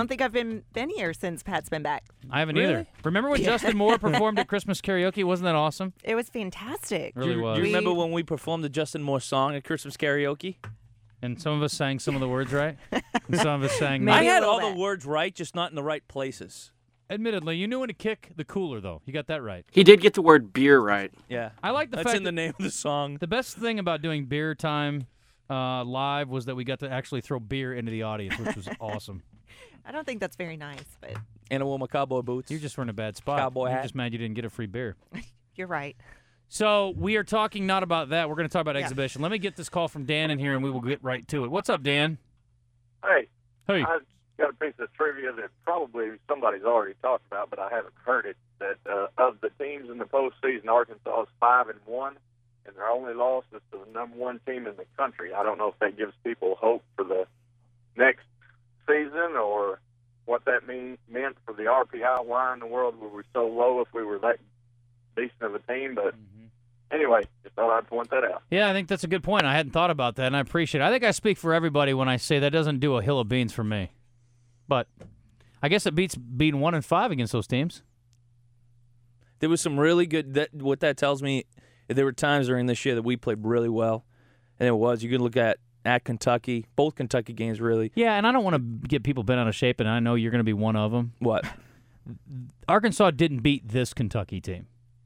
don't think I've been here since Pat's been back. I haven't Really? either. Remember when Justin Moore performed at Christmas karaoke? Wasn't that awesome? It was fantastic. Really was. Do you remember when we performed the Justin Moore song at Christmas karaoke? And some of us sang some of the words right. And some of us sang Maybe I not. a had little all bit. the words right, just not in the right places. Admittedly, you knew when to kick the cooler, though. You got that right. He did get the word beer right. Yeah. I like the That's fact in the name of the song. the best thing about doing beer time live was that we got to actually throw beer into the audience, which was awesome. I don't think that's very nice, but And I wore my cowboy boots. You just were in a bad spot. Cowboy You're hat. just mad you didn't get a free beer. you're right. So we are talking not about that. We're going to talk about Yeah. exhibition. Let me get this call from Dan in here, and we will get right to it. What's up, Dan? Hey, Hey. I got a piece of trivia that probably somebody's already talked about, but I haven't heard it. That of the teams in the postseason, Arkansas is 5-1, and their only loss is to the number one team in the country. I don't know if that gives people hope for the next season or what that meant for the RPI. Why in the world were we so low if we were that decent of a team? But anyway, just thought I'd point that out. Yeah, I think that's a good point. I hadn't thought about that, and I appreciate it. I think I speak for everybody when I say that doesn't do a hill of beans for me. But I guess it beats being 1-5 against those teams. There was some really good. What that tells me, there were times during this year that we played really well, and it was. You can look at Kentucky, both Kentucky games really. Yeah, and I don't want to get people bent out of shape, and I know you're going to be one of them. What? Arkansas didn't beat this Kentucky team.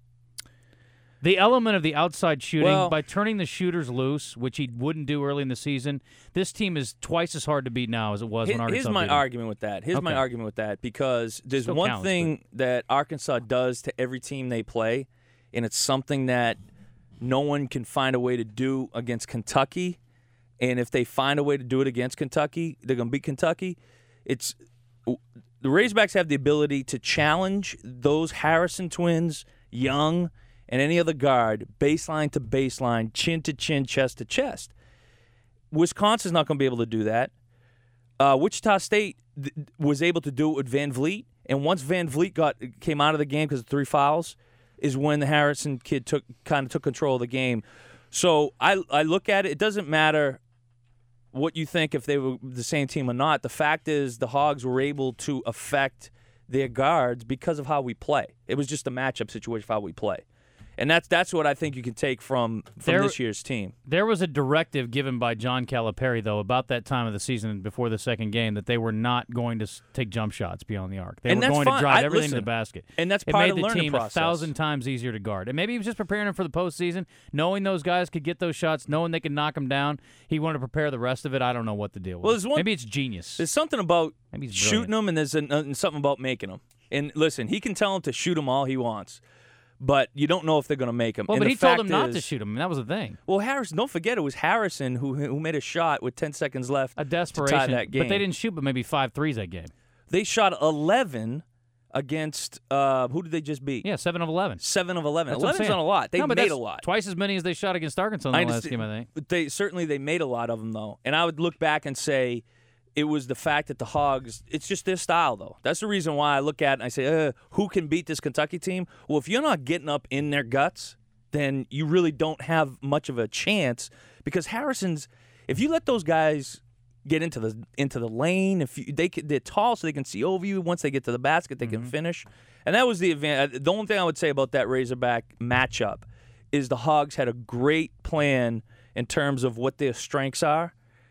The element of the outside shooting, Well- by turning the shooters loose, which he wouldn't do early in the season, this team is twice as hard to beat now as it was when Arkansas Here's my beat them. argument with that. Here's my Okay. argument with that because there's Still one counts, thing that Arkansas does to every team they play, and it's something that no one can find a way to do against Kentucky. And if they find a way to do it against Kentucky, they're going to beat Kentucky. It's the Razorbacks have the ability to challenge those Harrison twins, Young, and any other guard, baseline to baseline, chin to chin, chest to chest. Wisconsin's not going to be able to do that. Wichita State was able to do it with Van Vliet, and once Van Vliet came out of the game because of 3 fouls, is when the Harrison kid took control of the game. So I look at it. It doesn't matter what you think if they were the same team or not. The fact is the Hogs were able to affect their guards because of how we play. It was just a matchup situation of how we play. And that's what I think you can take from this year's team. There was a directive given by John Calipari, though, about that time of the season before the second game that they were not going to take jump shots beyond the arc. They And were that's going fine. to drive everything to Listen, the basket. and that's it part made of the the learning team process. 1,000 times easier to guard. And maybe he was just preparing them for the postseason, knowing those guys could get those shots, knowing they could knock them down. He wanted to prepare the rest of it. I don't know what the deal was. Well, maybe it's genius. There's something about Maybe he's shooting them, and there's something about making them. And listen, he can tell them to shoot them all he wants, but you don't know if they're going to make them. Well, and but the he told fact him not is- to shoot him, and that was the thing. Well, Harrison, don't forget it was Harrison who made a shot with 10 seconds left A to desperation. tie that game. But they didn't shoot but maybe 5 threes that game. They shot 11 against who did they just beat? Yeah, 7 of 11. 7 of 11. That's what I'm 11's saying. not a lot. They No, but made that's a lot. Twice as many as they shot against Arkansas in the last understand- game, I think. They made a lot of them though, and I would look back and say it was the fact that the Hogs. It's just their style though. That's the reason why I look at it and I say, who can beat this Kentucky team? Well, if you're not getting up in their guts, then you really don't have much of a chance because Harrison's. If you let those guys get into the lane, they're tall so they can see over you. Once they get to the basket, they can finish, and that was the advantage. The only thing I would say about that Razorback matchup is the Hogs had a great plan in terms of what their strengths are.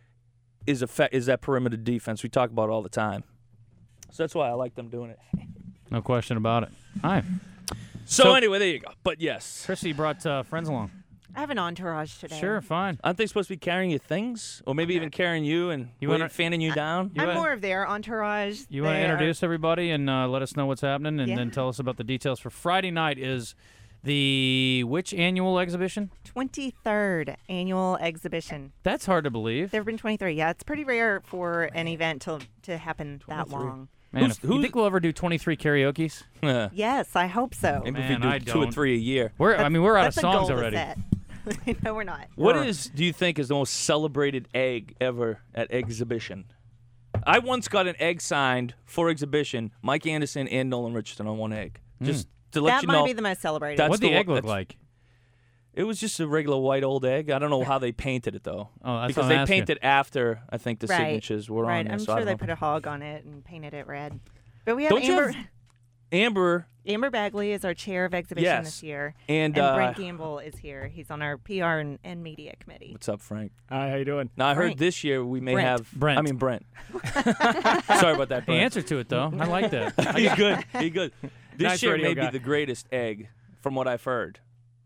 Is that perimeter defense we talk about all the time. So that's why I like them doing it. No question about it. Hi. So anyway, there you go. But yes, Chrissy brought friends along. I have an entourage today. Sure, fine. aren't they supposed to be carrying your things, or maybe even carrying you and fanning you down? I'm more of their entourage. You want to introduce everybody and let us know what's happening and then tell us about the details for Friday night is which annual exhibition? 23rd annual exhibition. That's hard to believe. There have been 23. Yeah, it's pretty rare for an event to happen that long. Man, you think we'll ever do 23 karaokes? Yes, I hope so. Maybe Man, if we I do 2 or don't. 3 a year. We're out That's of a songs goal to already. set. No, we're not. What do you think is the most celebrated egg ever at exhibition? I once got an egg signed for exhibition, Mike Anderson and Nolan Richardson on one egg. Just to let That you might know. be the most celebrated. That's What'd the egg look that's- like? It was just a regular white old egg. I don't know how they painted it though. Oh, that's because what I'm they asking. painted after I think the Right. signatures were Right. on there. I'm so I sure don't they know. put a hog on it and painted it red. But we have Don't you Amber. have Amber Amber Bagley is our chair of exhibition Yes. this year. and Brent Gamble is here. He's on our PR and media committee. what's up, Frank? Hi, how you doing? Now I heard Frank. this year we may Brent. have Brent. I mean Brent. Sorry about that, The Brent. answer to it, though. I like that. He's good. He's good. This Nice year radio may guy. be the greatest egg, from what I've heard,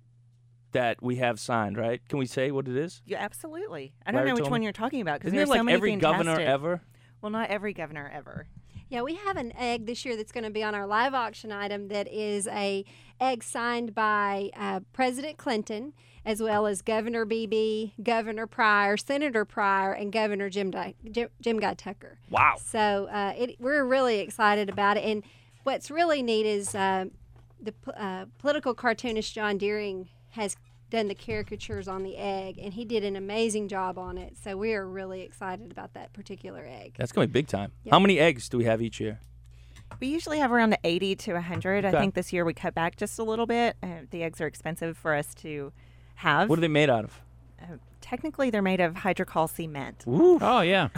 that we have signed. Right? Can we say what it is? Yeah, absolutely. I don't Larry know which told one me. you're talking about because Isn't there's it like so many every governor fantastic- ever? Well, not every governor ever. Yeah, we have an egg this year that's going to be on our live auction item that is a egg signed by President Clinton, as well as Governor Beebe, Governor Pryor, Senator Pryor, and Governor Jim Guy Tucker. Wow. So we're really excited about it. And what's really neat is the political cartoonist John Deering has done the caricatures on the egg, and he did an amazing job on it. So we are really excited about that particular egg. That's gonna be big time. Yep. How many eggs do we have each year? We usually have around 80 to 100. Okay. I think this year we cut back just a little bit. The eggs are expensive for us to have. What are they made out of? Technically, they're made of hydrocol cement. Ooh. Oh, yeah.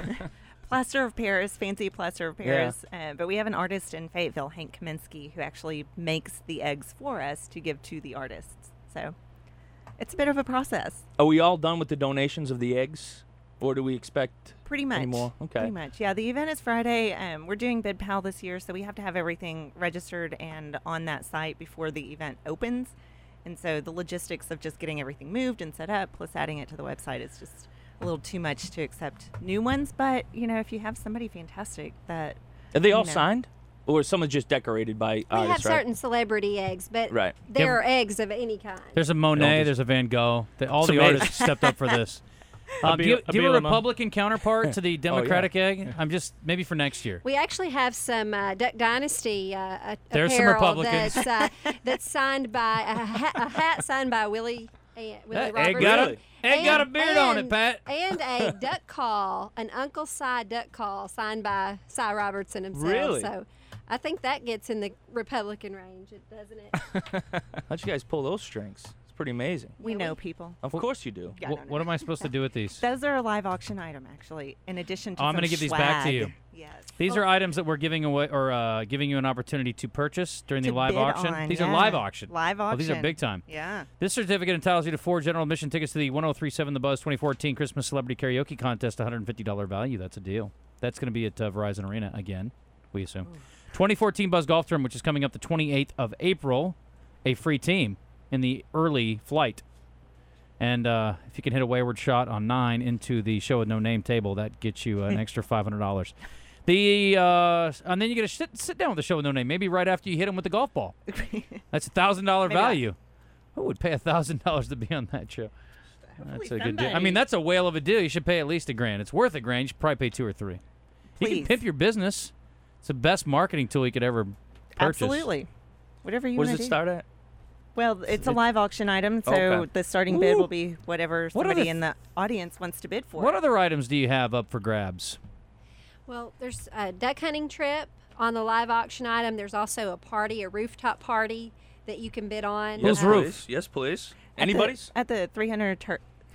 Plaster of Paris, fancy plaster of Paris. But we have an artist in Fayetteville, Hank Kaminsky, who actually makes the eggs for us to give to the artists. So it's a bit of a process. Are we all done with the donations of the eggs, or do we expect Pretty much. any more? Okay. Pretty much. Yeah, the event is Friday. We're doing BidPal this year, so we have to have everything registered and on that site before the event opens. And so the logistics of just getting everything moved and set up, plus adding it to the website, is just a little too much to accept new ones. But, you know, if you have somebody fantastic that... Are they all you know. signed, or is someone just decorated by We have artists? Right. certain celebrity eggs, but Right. there Yeah. are eggs of any kind. There's a Don't Monet. just- There's a Van Gogh. All Some the eggs. artists stepped up for this. A Do you Bielema. have a Republican counterpart to the Democratic yeah. egg? I'm just, maybe for next year. We actually have some Duck Dynasty There's some apparel Republicans. that's signed by a hat signed by Willie That Roberts. egg got a beard on it, Pat. And a duck call, an Uncle Si duck call signed by Cy Robertson himself. Really? So I think that gets in the Republican range, doesn't it? How'd you guys pull those strings? It's pretty amazing. We know people. Of course you do. Yeah, Wh- what am I supposed to do with these? Those are a live auction item, actually, in addition to Oh, I'm going gonna to give these back to swag. you. Yes. These are items that we're giving away or giving you an opportunity to purchase during the To live bid auction. on, These are yeah. live auction. Live Oh, these are auction. big time. Yeah. This certificate entitles you to 4 general admission tickets to the 1037 The Buzz 2014 Christmas Celebrity Karaoke Contest, $150 value. That's a deal. That's going to be at Verizon Arena again, we assume. 2014 Buzz Golf Tournament, which is coming up the 28th of April, a free team in the early flight. And if you can hit a wayward shot on 9 into the show with no name table, that gets you an extra $500. And then you get to sit down with the show with no name, maybe right after you hit him with the golf ball. That's $1,000 Maybe value. Who would pay $1,000 to be on that show? That's a good deal. I somebody. mean, that's a whale of a deal. You should pay at least $1,000. It's worth $1,000. You should probably pay 2 or 3. You can Please. pimp your business. It's the best marketing tool you could ever purchase. Absolutely. Whatever you What want does to it do. start at? Well, it's a live auction item, so Okay. the starting bid Woo. will be whatever What somebody other in the audience wants to bid for. What other items do you have up for grabs? Well, there's a duck hunting trip on the live auction item. There's also a party, a rooftop party that you can bid on. Whose Yes, roof? please. Yes, please. At the- Anybody's? At the 303rd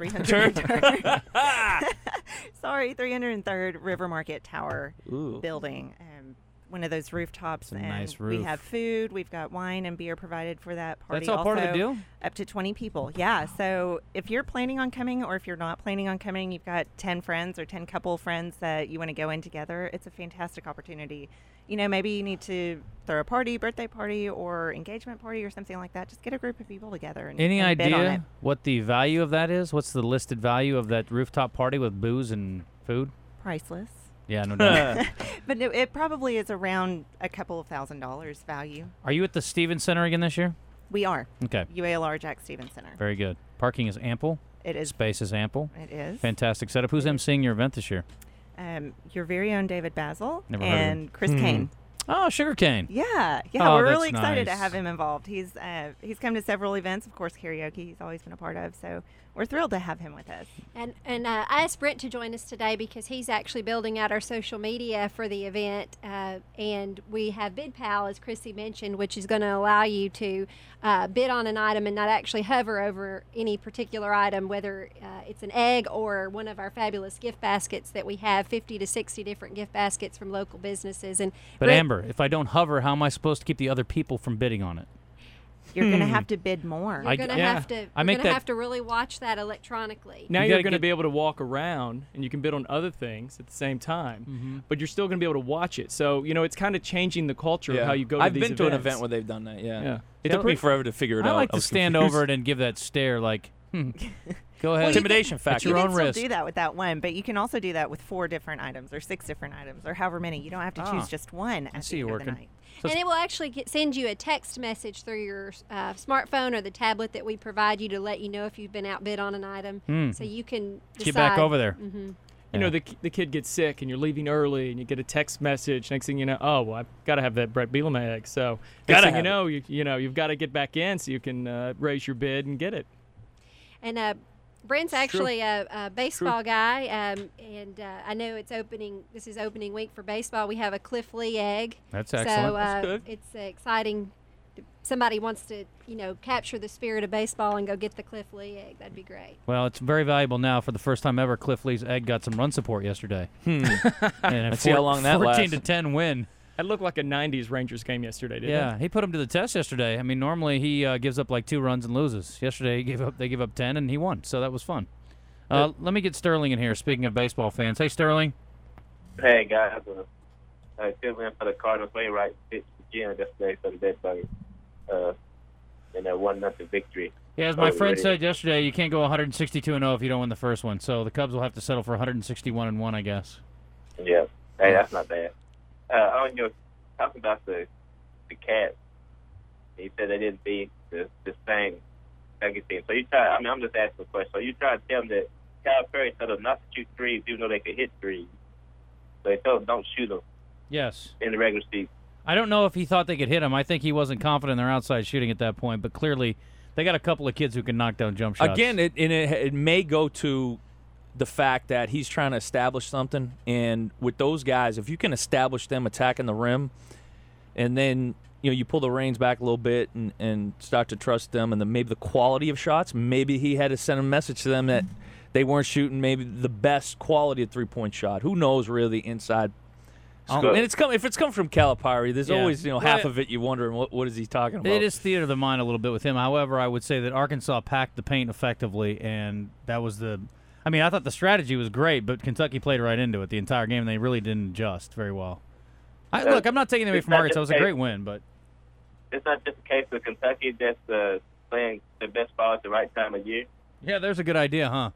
303rd River Market Tower Ooh. building. One of those rooftops. It's a and nice we roof. have food. We've got wine and beer provided for that party. That's all part of the also. deal? Up to 20 people. Yeah. So if you're planning on coming or if you're not planning on coming, you've got 10 friends or 10 couple friends that you want to go in together. It's a fantastic opportunity. You know, maybe you need to throw a party, birthday party or engagement party or something like that. Just get a group of people together and Any and bid on it. idea what the value of that is? What's the listed value of that rooftop party with booze and food? Priceless. Yeah, no doubt. But no, it probably is around a couple of $1,000s value. Are you at the Stevens Center again this year? We are. Okay, UALR Jack Stevens Center. very good. Parking is ample. It is. Space is ample. It is. Fantastic setup. Who's emceeing your event this year? Your very own David Basil Never heard of him. and Chris Kane. Oh, Sugarcane. Yeah, Oh, we're that's really excited to nice. have him involved. He's come to several events, of course, karaoke. He's always been a part of. So we're thrilled to have him with us. And I asked Brent to join us today because he's actually building out our social media for the event. And we have Bid Pal, as Chrissy mentioned, which is going to allow you to bid on an item and not actually hover over any particular item, whether it's an egg or one of our fabulous gift baskets that we have, 50 to 60 different gift baskets from local businesses. And But Brent, Amber, if I don't hover, how am I supposed to keep the other people from bidding on it? You're going to have to bid more. you're going to yeah. have to I make that- have to really watch that electronically. Now You you're gotta going to get- be able to walk around and you can bid on other things at the same time, but you're still going to be able to watch it. So, it's kind of changing the culture of how you go to I've these been to an events. event where they've done that. Yeah. Yeah. It Yeah, took me but- forever to figure it I out. like to was stand confused. over it and give that stare like, go ahead. Intimidation factor. your You own can still risk. do that with that one, but you can also do that with 4 different items or 6 different items or however many. You don't have to Ah, choose just one at see the you end of the working. night. So And it will actually send you a text message through your smartphone or the tablet that we provide you to let you know if you've been outbid on an item. So you can decide. Get back over there. The kid gets sick and you're leaving early and you get a text message. Next thing you know, oh, well, I've got to have that Brett Bielema egg. So next Gotta thing you have know, you've got to get back in so you can raise your bid and get it. And Brent's actually a baseball guy, and I know it's opening. This is opening week for baseball. We have a Cliff Lee egg. That's So excellent. That's good. it's exciting. Somebody wants to, capture the spirit of baseball and go get the Cliff Lee egg. That'd be great. Well, it's very valuable now. For the first time ever, Cliff Lee's egg got some run support yesterday. And Let's see how long that 14 lasts. to 10 win. That looked like a 90s Rangers game yesterday, didn't Yeah, it? he put him to the test yesterday. I mean, normally he gives up like 2 runs and loses. Yesterday they gave up 10 and he won, so that was fun. Let me get Sterling in here. Speaking of baseball fans, hey Sterling. Hey guys, good win for the Cardinals. Wainwright pitched again yesterday for the Bedbugs in a 1-0 victory. Yeah, as my friend Already. said yesterday, you can't go 162-0 if you don't win the first one. So the Cubs will have to settle for 161-1, I guess. Yeah, hey, that's not bad. On your talking about the Cats, you said they didn't beat the same second team. So you try. I mean, I'm just asking a question. So you try to tell them that Calipari told them not to shoot threes, even though they could hit threes. So they told them don't shoot them Yes. in the regular season. I don't know if he thought they could hit him. I think he wasn't confident in their outside shooting at that point, but clearly they got a couple of kids who can knock down jump shots. Again, it may go to the fact that he's trying to establish something, and with those guys, if you can establish them attacking the rim, and then you pull the reins back a little bit and start to trust them, and then maybe the quality of shots, maybe he had to send a message to them that they weren't shooting maybe the best quality of three-point shot. Who knows really inside? And if it's come from Calipari, there's Yeah. always half of it you wondering what is he talking about. It is theater of the mind a little bit with him. However, I would say that Arkansas packed the paint effectively, and that was I thought the strategy was great, but Kentucky played right into it the entire game, and they really didn't adjust very well. Look, I'm not taking it away from Arkansas. It was a great win, but It's not just a case of Kentucky just playing the best ball at the right time of year. yeah, there's a good idea, huh?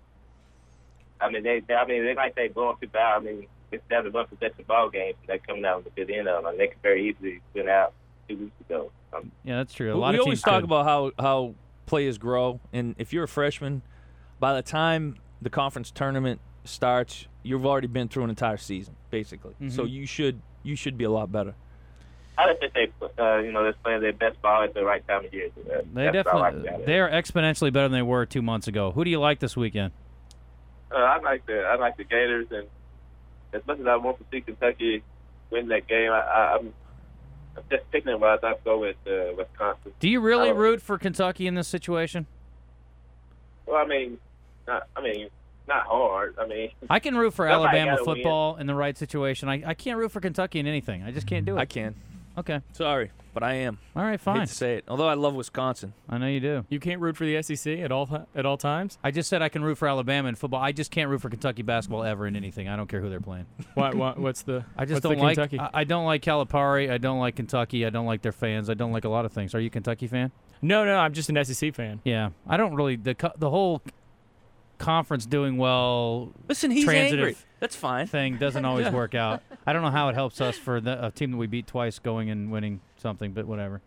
I mean, they like they blow up people out. I mean, it's down to one possession ball games. They're coming out to the end of them. I mean, they could very easily win out 2 weeks ago. Yeah, that's true. A We lot of always teams talk could. about how players grow, and if you're a freshman, by the time the conference tournament starts, you've already been through an entire season, basically. So you should be a lot better. I just think they're playing their best ball at the right time of year. They That's what I like definitely about it. they are exponentially better than they were 2 months ago. Who do you like this weekend? I like the Gators, and as much as I want to see Kentucky win that game, I'm just picking them. I'd go with Wisconsin. Do you really Oh. root for Kentucky in this situation? Well, I mean, not hard. I mean, I can root for Somebody Alabama gotta win. football in the right situation. I can't root for Kentucky in anything. I just can't do it. I can. Okay. Sorry, but I am. All right, I fine. hate to say it. Although I love Wisconsin. I know you do. You can't root for the SEC at all times? I just said I can root for Alabama in football. I just can't root for Kentucky basketball ever in anything. I don't care who they're playing. What's the I just what's the don't like Kentucky? I don't like Calipari. I don't like Kentucky. I don't like their fans. I don't like a lot of things. Are you a Kentucky fan? No, I'm just an SEC fan. Yeah. I don't really the whole conference doing well Listen, he's Transitive. angry. That's fine. thing doesn't always work out. I don't know how it helps us for a team that we beat twice going and winning something, but whatever.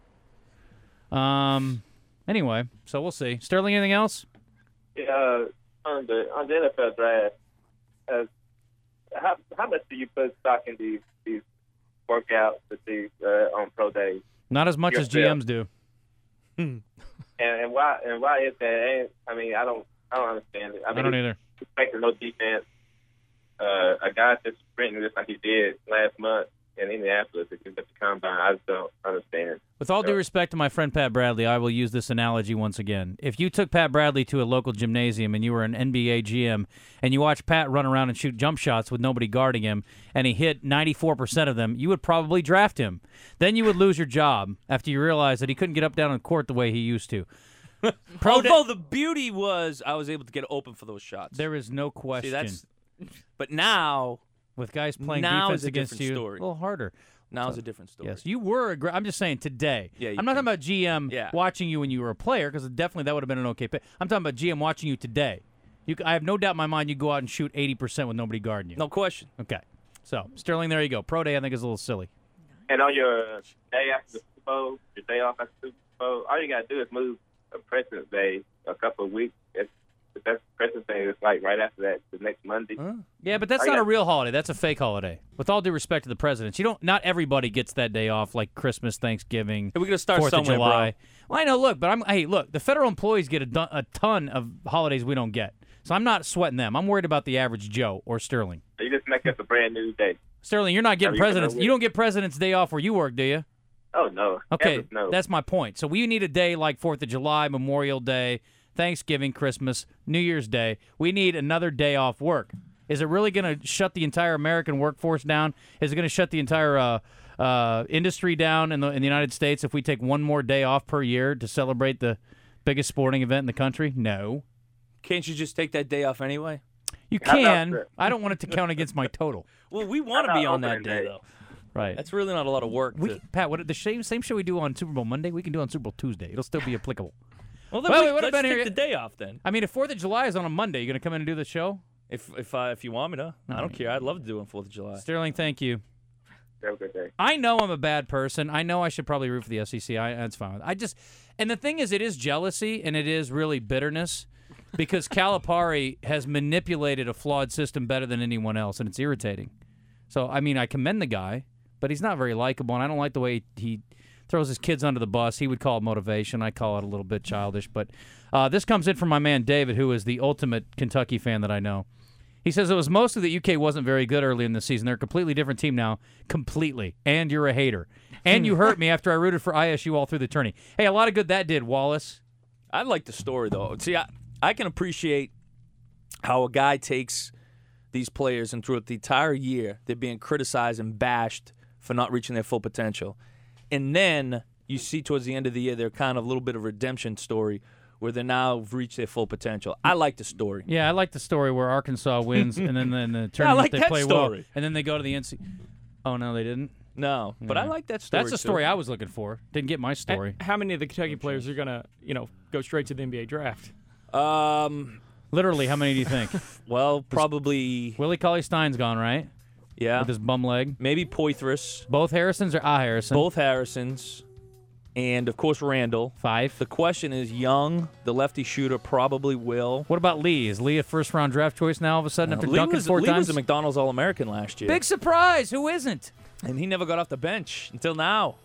Anyway, so we'll see. Sterling, anything else? yeah, on the NFL draft, how much do you put stock in these workouts that these on pro days? Not as much as Yourself. GMs do. And why is that? And, I mean, I don't I don't understand it. I don't either. Expecting no defense. A guy just sprinting just like he did last month in Indianapolis at the combine. I just don't understand. With all due respect to my friend Pat Bradley, I will use this analogy once again. If you took Pat Bradley to a local gymnasium and you were an NBA GM and you watched Pat run around and shoot jump shots with nobody guarding him and he hit 94% of them, you would probably draft him. Then you would lose your job after you realized that he couldn't get up down on court the way he used to. Although the beauty was I was able to get open for those shots. There is no question. But now, with guys playing now defense is a against different you, story. a little harder. Now is a different story. Yes, you were. I'm just saying today. Yeah, I'm not talking about GM watching you when you were a player, because definitely that would have been an okay pick. I'm talking about GM watching you today. I have no doubt in my mind you go out and shoot 80% with nobody guarding you. No question. Okay. So, Sterling, there you go. Pro Day, I think, is a little silly. And on your day after the Super Bowl, your day off after the Super Bowl, all you got to do is move a President's Day a couple of weeks. If that's President's Day, it's like right after that, the next Monday. Yeah, but that's not a real holiday. That's a fake holiday. With all due respect to the presidents, not everybody gets that day off like Christmas, Thanksgiving, We're gonna start 4th of somewhere, July. bro. Well, I know. Look, but look. The federal employees get a ton of holidays we don't get, so I'm not sweating them. I'm worried about the average Joe or Sterling. So you just make up a brand new day. Sterling, you're not getting presidents. You don't get President's Day off where you work, do you? Oh no. Okay, no. That's my point. So we need a day like 4th of July, Memorial Day, Thanksgiving, Christmas, New Year's Day. We need another day off work. Is it really going to shut the entire American workforce down? Is it going to shut the entire industry down in the United States if we take one more day off per year to celebrate the biggest sporting event in the country? No. Can't you just take that day off anyway? You can. I don't want it to count against my total. Well, we want to be on that day, though. Right. That's really not a lot of work. Pat, the same show we do on Super Bowl Monday, we can do on Super Bowl Tuesday. It'll still be applicable. Well, then let's take the day off then. I mean, if 4th of July is on a Monday, you going to come in and do the show? If you want me to. I don't care. I'd love to do it on 4th of July. Sterling, thank you. Have a good day. I know I'm a bad person. I know I should probably root for the SEC. That's fine. And the thing is, it is jealousy and it is really bitterness because Calipari has manipulated a flawed system better than anyone else, and it's irritating. So, I mean, I commend the guy, but he's not very likable, and I don't like the way he throws his kids under the bus. He would call it motivation. I call it a little bit childish. But this comes in from my man David, who is the ultimate Kentucky fan that I know. He says it was mostly that UK wasn't very good early in the season. They're a completely different team now. Completely. And you're a hater. And you hurt me after I rooted for ISU all through the tourney. Hey, a lot of good that did, Wallace. I like the story, though. See, I can appreciate how a guy takes these players and throughout the entire year they're being criticized and bashed for not reaching their full potential. And then you see towards the end of the year they're kind of a little bit of a redemption story where they now reached their full potential. I like the story. Yeah, I like the story where Arkansas wins and then in the tournament they play story. well. And then they go to the NC. Oh, no, they didn't? No, but I like that story. That's the story I was looking for. Didn't get my story. How many of the Kentucky players are going to, go straight to the NBA draft? Literally, how many do you think? Well, probably Willie Cauley-Stein's gone, right? Yeah. With his bum leg. Maybe Poitras. Both Harrisons or a Harrison? Both Harrisons. And, of course, Randall. 5. The question is, Young, the lefty shooter, probably will. What about Lee? Is Lee a first-round draft choice now all of a sudden after dunking 4 times? Lee was a McDonald's All-American last year. Big surprise. Who isn't? And he never got off the bench until now.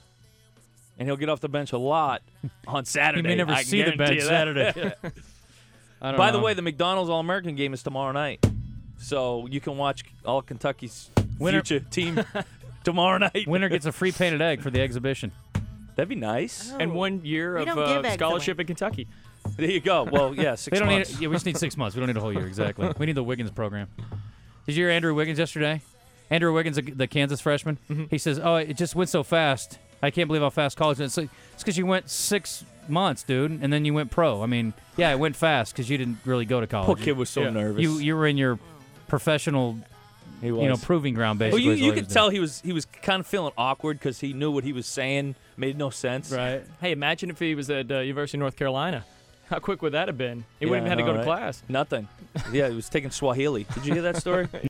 And he'll get off the bench a lot on Saturday. He may never see the bench Saturday. By the way, the McDonald's All-American game is tomorrow night. So you can watch all Kentucky's future team tomorrow night. Winner gets a free painted egg for the exhibition. That'd be nice. And 1 year We don't of give scholarship in Kentucky. There you go. Well, yeah, 6 months. We just need 6 months. We don't need a whole year, exactly. We need the Wiggins program. Did you hear Andrew Wiggins yesterday? Andrew Wiggins, the Kansas freshman, he says, it just went so fast. I can't believe how fast college went. It's because you went 6 months, dude, and then you went pro. I mean, yeah, it went fast because you didn't really go to college. Poor kid was so nervous. You were in your professional, proving ground, basically. Well, you could tell he was kind of feeling awkward because he knew what he was saying made no sense. Right. Hey, imagine if he was at University of North Carolina. How quick would that have been? He wouldn't have had to go to class. Nothing. Yeah, he was taking Swahili. Did you hear that story?